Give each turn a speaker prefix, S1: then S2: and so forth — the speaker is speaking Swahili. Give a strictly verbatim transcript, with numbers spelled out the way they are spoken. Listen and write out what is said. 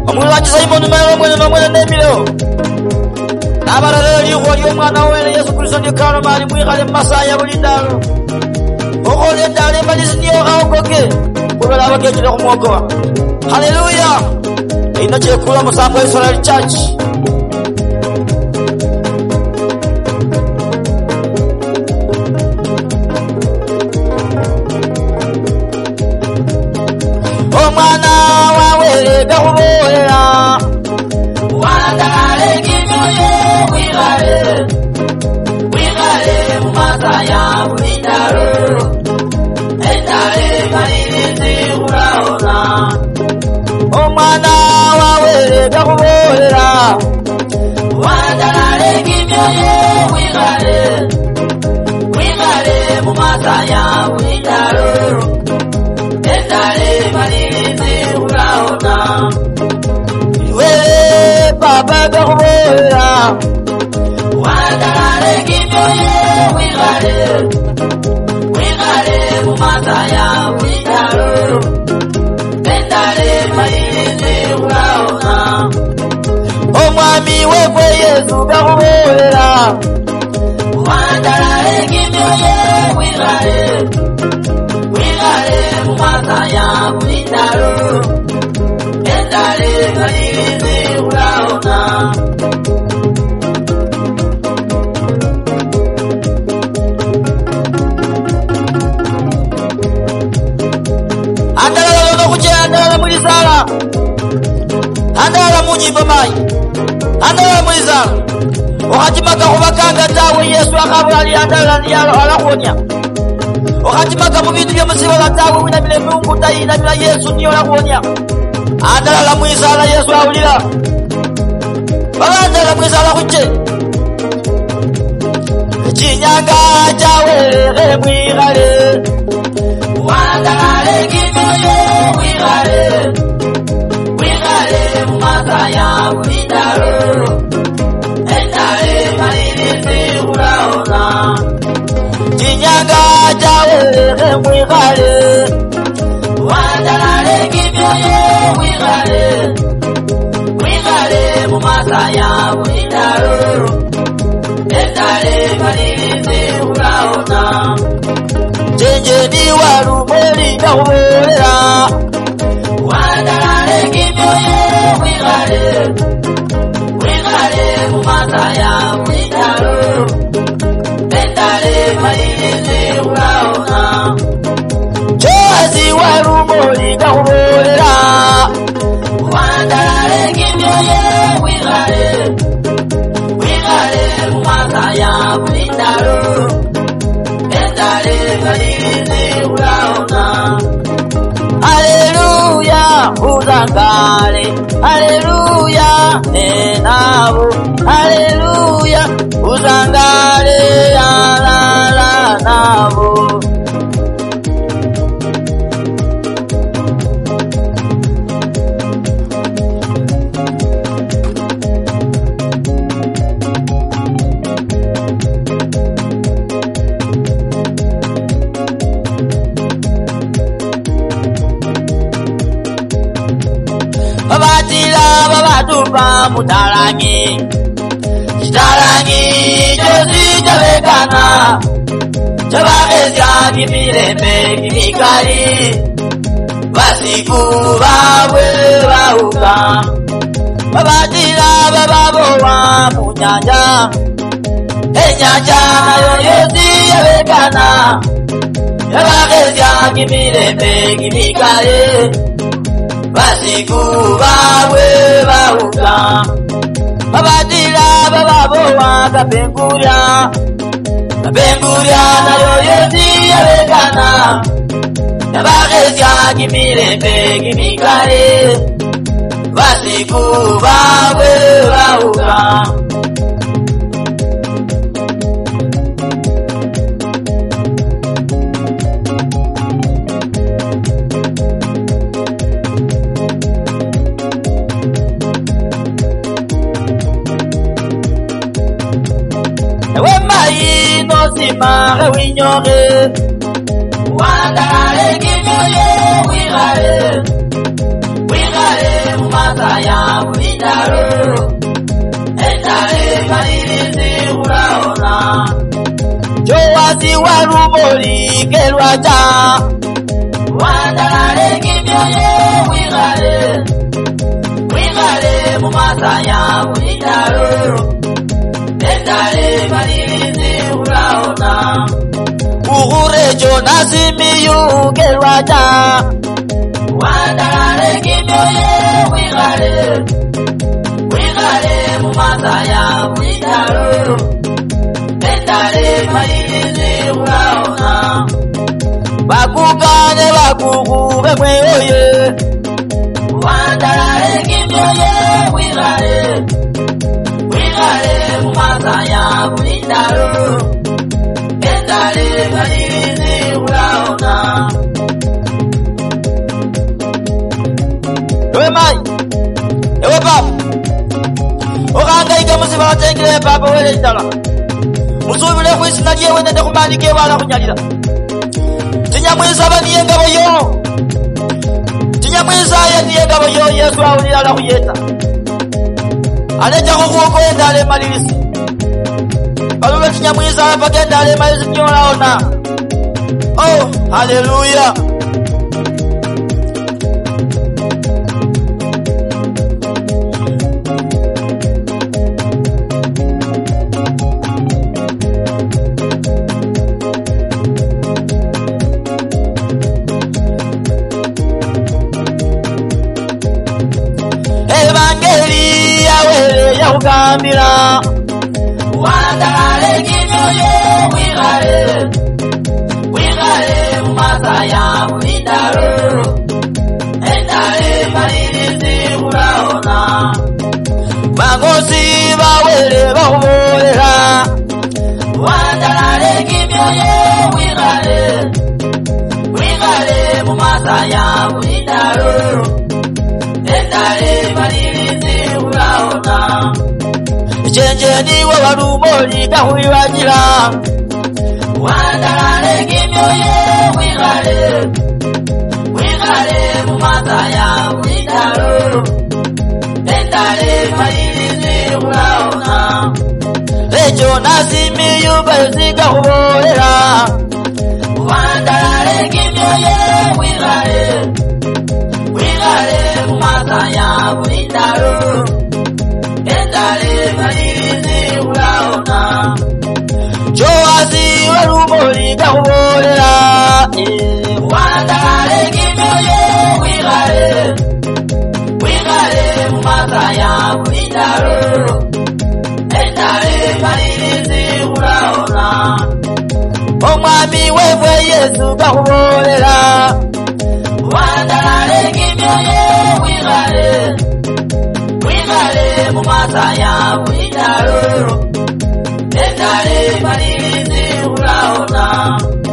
S1: Omulwanyi Simon Melo mwene nomwene nemilo. Nabalala liwo ly'omwana w'Omwana Yesu Kristo ndi Kalumali mwikale Masaya bulindalo. Okole ndale malizi niyo kaokoke. Kubela abakejile kumwokowa. Hallelujah. Ino chekula musambo Israel Church. Omwana wawe gakubolera. Wandale kimyoye wigale. Wigale Masaya bulindalo. Endale malizi uraona. Omwana wawe gakubolera. Wandale kimyoye wigale. Wigale Masaya bulindalo. Endale malizi uraona. Iwe baba gakubolera. Wandale kimyoye wigale. Wigale Masaya bulindalo. Endale malizi uraona. Omwami wewe Yesu gakubolera. Wandale kimyoye wigale. Wigale Masaya bulindalo. Endale malizi uraona. Andala lono kuche andala mulizala. Andala munyimba mai. Andala mulizala. Wakati maka kubakanga tawe Yesu akabali andala niyalo alakuonya. Wakati maka mubitu ya msiwa la tawe wina bile Mungu taina bila Yesu niyo alakuonya. Andala mulizala Yesu aulila. Andala mulizala kuche. Chinyanga chawe mwigale. Wandale kimyoye wigale. Wigale Masaya bulindalo. Endale malizi uraona. Chinyanga chawe mwigale. Wandale kimyoye wigale. Wigale Masaya bulindalo. Endale malizi uraona. Jenje ni warumeli gakubolera. Wandale kimyoye wigale. Wigale Masaya bulindalo. Endale malizi uraona. Jozi warumeli gakubolera. Wandale kimyoye wigale. Wigale Masaya bulindalo. Endale malizi uraona. Haleluya uzangale. Haleluya enabo. Haleluya uzangale alala nabo. Babatila babatupa mutalangi. Chitalangi josi chabekana. Chabagezya kimirembe kimikali. Basiku babwe bauka. Babatila bababowa munyanja. Enyanja nayo yosi chabekana. Chabagezya kimirembe kimikali. Basiku babwe bauka. Babatila bababowa kapengurya. Kapengurya nayo yosi yabekana. Yabagezya kimirembe kimikale. Basiku babwe bauka. Simare winyore. Wandale kimyoye wigale. Wigale Masaya malirizi warumori kelwaja wandalale kimyoye wigale wigale mumasaya windalo endale malirizi ulaona uhurejo nasimiyu kelwaja wandalale kimyoye wigale wigale mumasaya windalo endale malirizi ulaona bakukane bakukube mweyoye wandalale kimyoye wigale wigale mumasaya windalo endale malirizi ulaona ewe mai ewe papa okangaika musiba watengile papa wele itala musubile kwisina lyewe nende kumanike wala kunyalira tinyamwisa baniye ngabo yo tinyamwisa yaniye ngabo yo Yesu awulira la kuyeta aleja kukuoko endale malirisi balule tinyamwisa apagenda ale malirisi nyola ona. Oh hallelujah. Evangeli yawe ya ugambira wandalale kimyoye wigale wigale mumasaya windalo endale malirizi ulaona bagosi bawele bahubolera wandalale kimyoye wigale wigale mumasaya windalo endale malirizi ulaona chenjeni wa warumori kahuiwajira wandalale kimyoye wigale wigale mumasaya windalo endale malirizi ulaona lejo nasimiyu bayuziga hubolera wandalale kimyoye wigale wigale mumasaya windalo endale malirizi ulaona joazi warumori kahubolera wandalale kimyoye wigale wigale mumasaya windalo endale malirizi ulaona omwami wewe Yesu kahubolera wandalale kimyoye wigale wigale mumasaya windalo endale malirizi ulaona